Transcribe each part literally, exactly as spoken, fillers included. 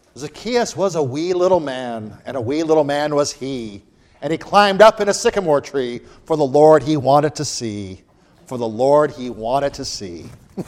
Zacchaeus was a wee little man, and a wee little man was he. And he climbed up in a sycamore tree for the Lord he wanted to see. For the Lord he wanted to see.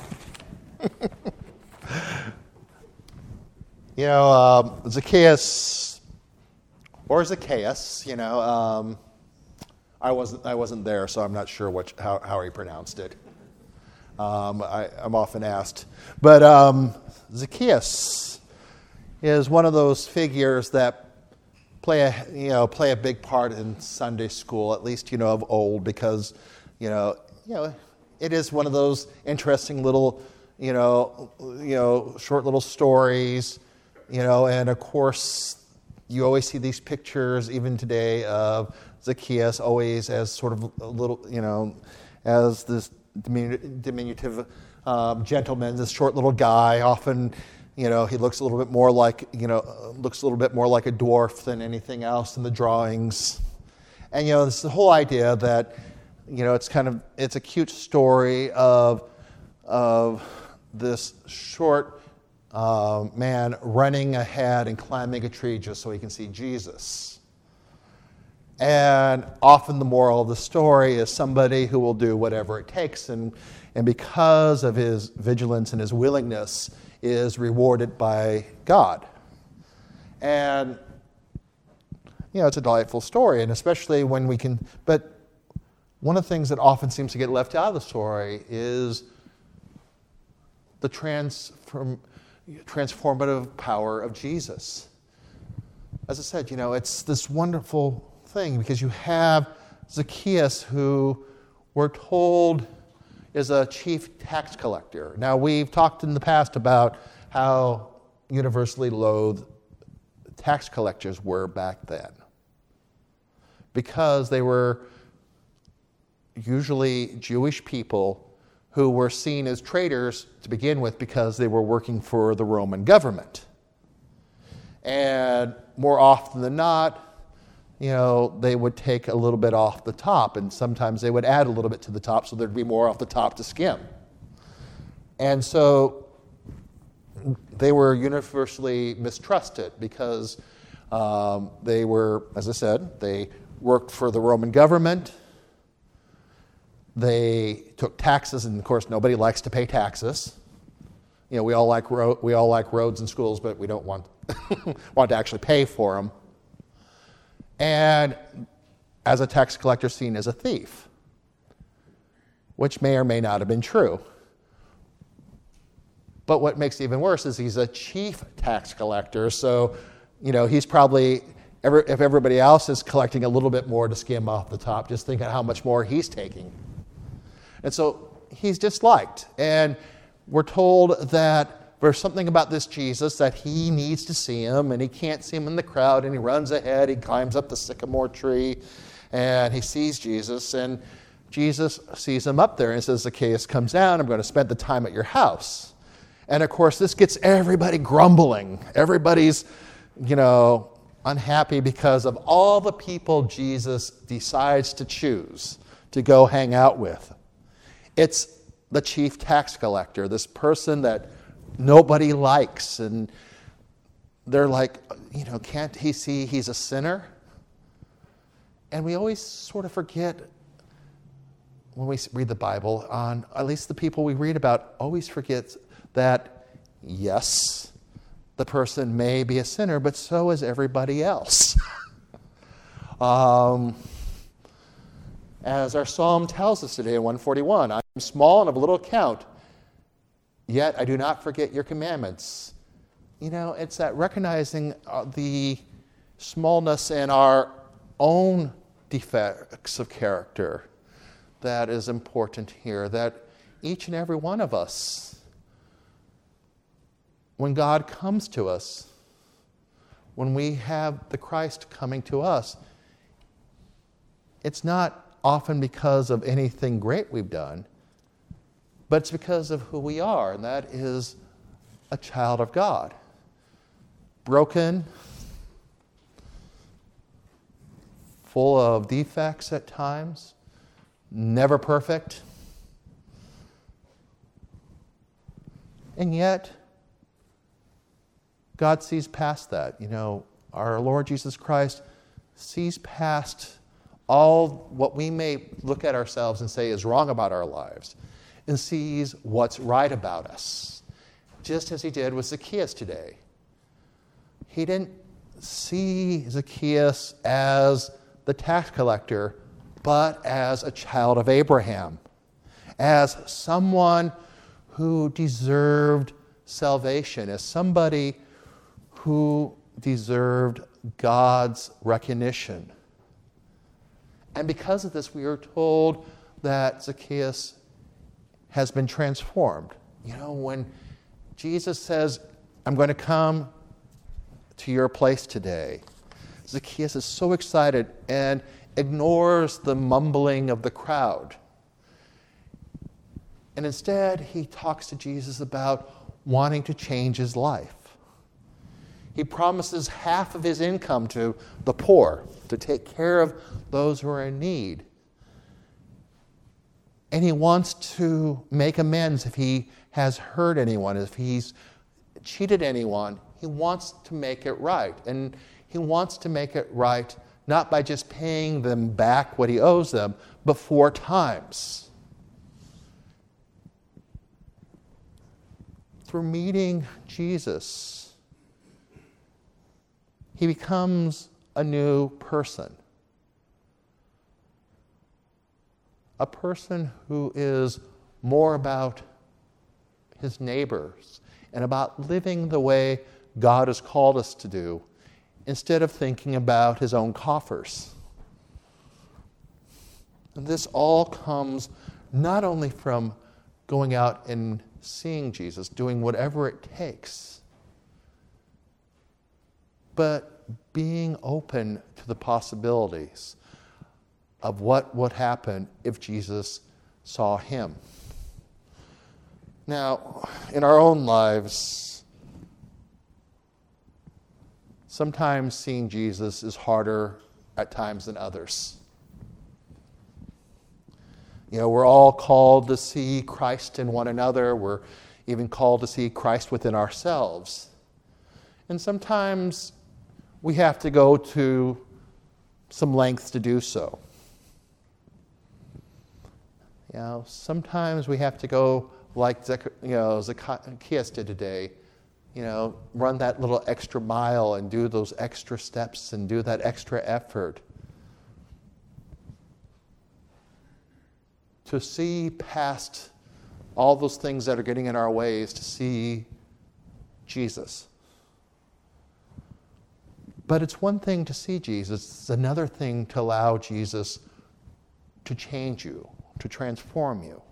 You know, um, Zacchaeus, or Zacchaeus, you know, um, I wasn't I wasn't there, so I'm not sure what how, how he pronounced it. Um, I, I'm often asked. But um, Zacchaeus is one of those figures that play a you know play a big part in Sunday school, at least you know of old, because you know you know it is one of those interesting little you know you know short little stories, you know, and of course you always see these pictures even today of Zacchaeus always as sort of a little you know as this diminutive um, gentleman, this short little guy, often. You know, he looks a little bit more like, you know, looks a little bit more like a dwarf than anything else in the drawings. And, you know, this the whole idea that, you know, it's kind of, it's a cute story of, of this short uh, man running ahead and climbing a tree just so he can see Jesus. And often the moral of the story is somebody who will do whatever it takes. And, and because of his vigilance and his willingness, is rewarded by God. And, you know, it's a delightful story, and especially when we can, but one of the things that often seems to get left out of the story is the transform, transformative power of Jesus. As I said, you know, it's this wonderful thing because you have Zacchaeus, who we're told is a chief tax collector. Now, we've talked in the past about how universally loathed tax collectors were back then, because they were usually Jewish people who were seen as traitors to begin with because they were working for the Roman government. And more often than not, you know, they would take a little bit off the top, and sometimes they would add a little bit to the top so there'd be more off the top to skim. And so they were universally mistrusted because um, they were, as I said, they worked for the Roman government. They took taxes, and of course, nobody likes to pay taxes. You know, we all like ro- we all like roads and schools, but we don't want want to actually pay for them. And as a tax collector, seen as a thief, which may or may not have been true. But what makes it even worse is he's a chief tax collector, so you know he's probably, if everybody else is collecting a little bit more to skim off the top, just think of how much more he's taking. And so he's disliked. And we're told that there's something about this Jesus that he needs to see him, and he can't see him in the crowd, and he runs ahead, he climbs up the sycamore tree, and he sees Jesus, and Jesus sees him up there and says, Zacchaeus, come down, I'm going to spend the time at your house. And of course, this gets everybody grumbling. Everybody's, you know, unhappy because of all the people Jesus decides to choose to go hang out with. It's the chief tax collector, this person that nobody likes, and they're like, you know, can't he see he's a sinner? And we always sort of forget when we read the Bible, on at least the people we read about, always forget that, yes, the person may be a sinner, but so is everybody else. um, as our psalm tells us today in one forty-one, I am small and of little account, yet I do not forget your commandments. You know, it's that recognizing uh, the smallness in our own defects of character that is important here, that each and every one of us, when God comes to us, when we have the Christ coming to us, it's not often because of anything great we've done, but it's because of who we are, and that is a child of God. Broken, full of defects at times, never perfect, and yet God sees past that. You know, our Lord Jesus Christ sees past all what we may look at ourselves and say is wrong about our lives, and sees what's right about us, just as he did with Zacchaeus today. He didn't see Zacchaeus as the tax collector, but as a child of Abraham, as someone who deserved salvation, as somebody who deserved God's recognition. And because of this, we are told that Zacchaeus has been transformed. You know, when Jesus says, I'm going to come to your place today, Zacchaeus is so excited and ignores the mumbling of the crowd. And instead, he talks to Jesus about wanting to change his life. He promises half of his income to the poor, to take care of those who are in need. And he wants to make amends if he has hurt anyone, if he's cheated anyone. He wants to make it right. And he wants to make it right not by just paying them back what he owes them, but four times. Through meeting Jesus, he becomes a new person. A person who is more about his neighbors and about living the way God has called us to do, instead of thinking about his own coffers. And this all comes not only from going out and seeing Jesus, doing whatever it takes, but being open to the possibilities of what would happen if Jesus saw him. Now, in our own lives, sometimes seeing Jesus is harder at times than others. You know, we're all called to see Christ in one another. We're even called to see Christ within ourselves. And sometimes we have to go to some lengths to do so. You know, sometimes we have to go like you know, Zacchaeus did today, you know, run that little extra mile and do those extra steps and do that extra effort to see past all those things that are getting in our ways, to see Jesus. But it's one thing to see Jesus, it's another thing to allow Jesus to change you, to transform you,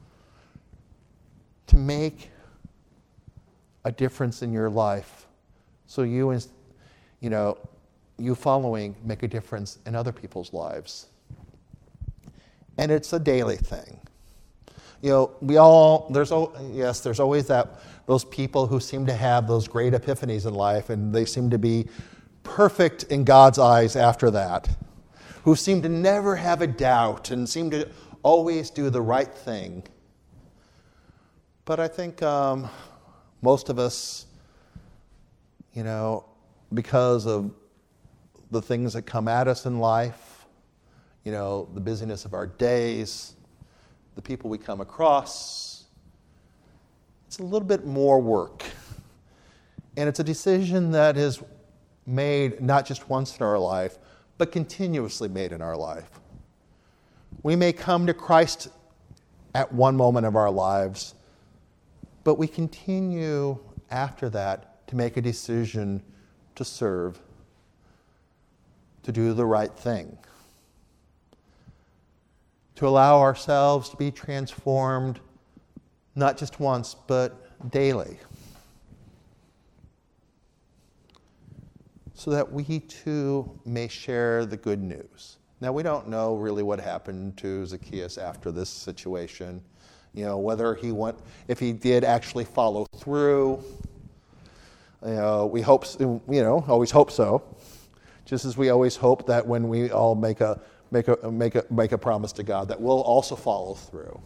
to make a difference in your life, so you, you know, you following make a difference in other people's lives. And it's a daily thing. You know, we all, there's, yes, there's always that, those people who seem to have those great epiphanies in life, and they seem to be perfect in God's eyes after that, who seem to never have a doubt and seem to always do the right thing. But I think um, most of us, you know, because of the things that come at us in life, you know, the busyness of our days, the people we come across, it's a little bit more work. And it's a decision that is made not just once in our life, but continuously made in our life. We may come to Christ at one moment of our lives, but we continue after that to make a decision to serve, to do the right thing, to allow ourselves to be transformed not just once, but daily, so that we too may share the good news. Now, we don't know really what happened to Zacchaeus after this situation. You know, whether he went, if he did actually follow through. You know, we hope, you know, always hope so. Just as we always hope that when we all make a make a make a make a promise to God, that we'll also follow through.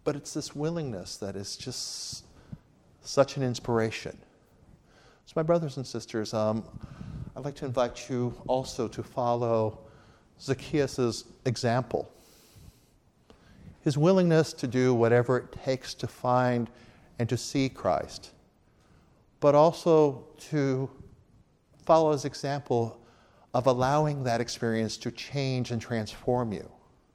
But it's this willingness that is just such an inspiration. So my brothers and sisters, um, I'd like to invite you also to follow Zacchaeus' example. His willingness to do whatever it takes to find and to see Christ, but also to follow his example of allowing that experience to change and transform you.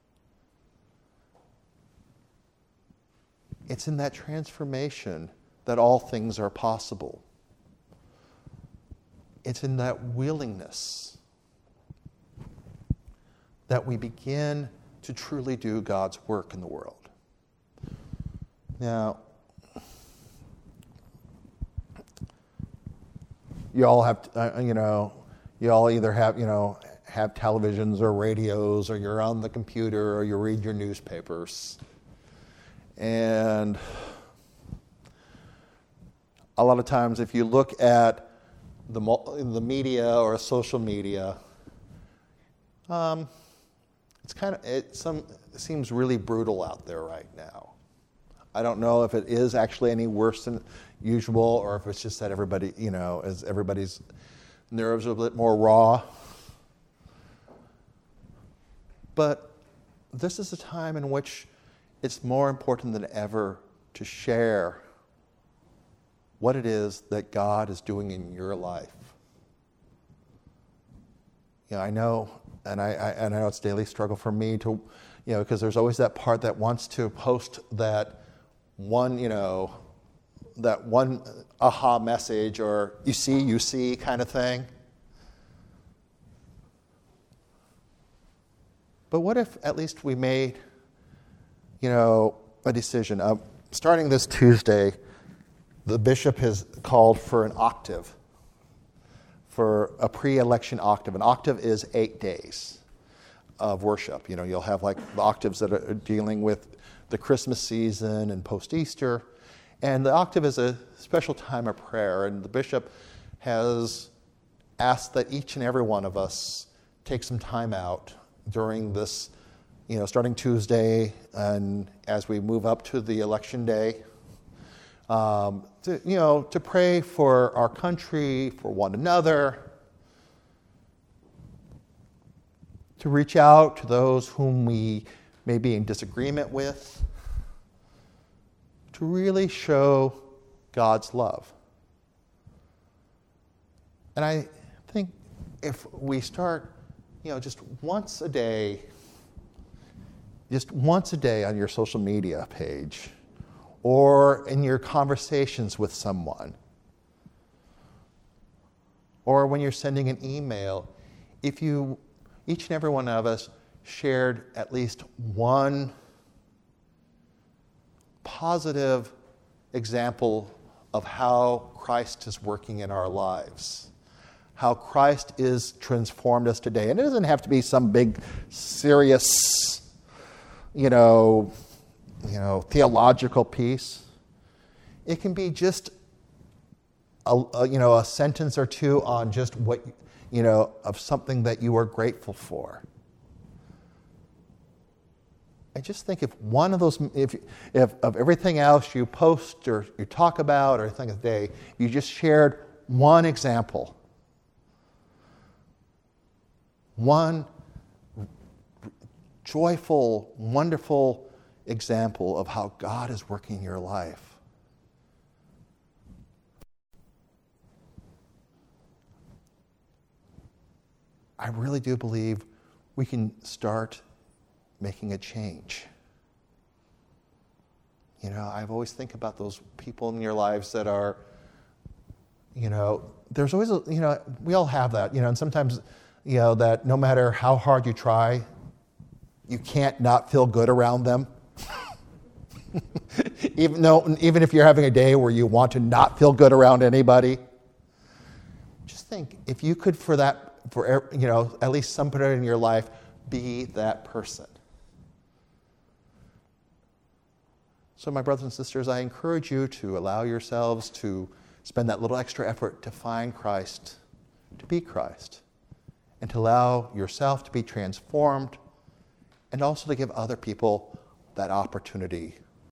It's in that transformation that all things are possible. It's in that willingness that we begin to truly do God's work in the world. Now, you all have, uh, you know, you all either have, you know, have televisions or radios, or you're on the computer, or you read your newspapers. And a lot of times, if you look at the the media or social media, um, it's kind of it some it seems really brutal out there right now. I don't know if it is actually any worse than usual, or if it's just that everybody, you know, as everybody's nerves are a bit more raw. But this is a time in which it's more important than ever to share what it is that God is doing in your life. You know, I know, and I, I, and I know it's a daily struggle for me to, you know, because there's always that part that wants to post that one, you know, that one aha message, or you see, you see kind of thing. But what if at least we made, you know, a decision? Uh, starting this Tuesday, the bishop has called for an octave, for a pre-election octave. An octave is eight days of worship. You know, you'll have like the octaves that are dealing with the Christmas season and post-Easter. And the octave is a special time of prayer. And the bishop has asked that each and every one of us take some time out during this, you know, starting Tuesday and as we move up to the election day, um, to, you know, to pray for our country, for one another, to reach out to those whom we may be in disagreement with, to really show God's love. And I think if we start, you know, just once a day, just once a day on your social media page, or in your conversations with someone, or when you're sending an email, if you, each and every one of us, shared at least one positive example of how Christ is working in our lives, how Christ is transformed us today. And it doesn't have to be some big, serious, you know, you know, theological piece. It can be just a, a you know a sentence or two on just what you know of something that you are grateful for. I just think if one of those, if if of everything else you post or you talk about or think of the day, you just shared one example, one joyful, wonderful example of how God is working in your life. I really do believe we can start making a change. You know, I've always think about those people in your lives that are, you know, there's always, a, you know, we all have that, you know, and sometimes, you know, that no matter how hard you try, you can't not feel good around them. even though, even if you're having a day where you want to not feel good around anybody, just think if you could, for that, for you know, at least somebody in your life, be that person. So, my brothers and sisters, I encourage you to allow yourselves to spend that little extra effort to find Christ, to be Christ, and to allow yourself to be transformed, and also to give other people that opportunity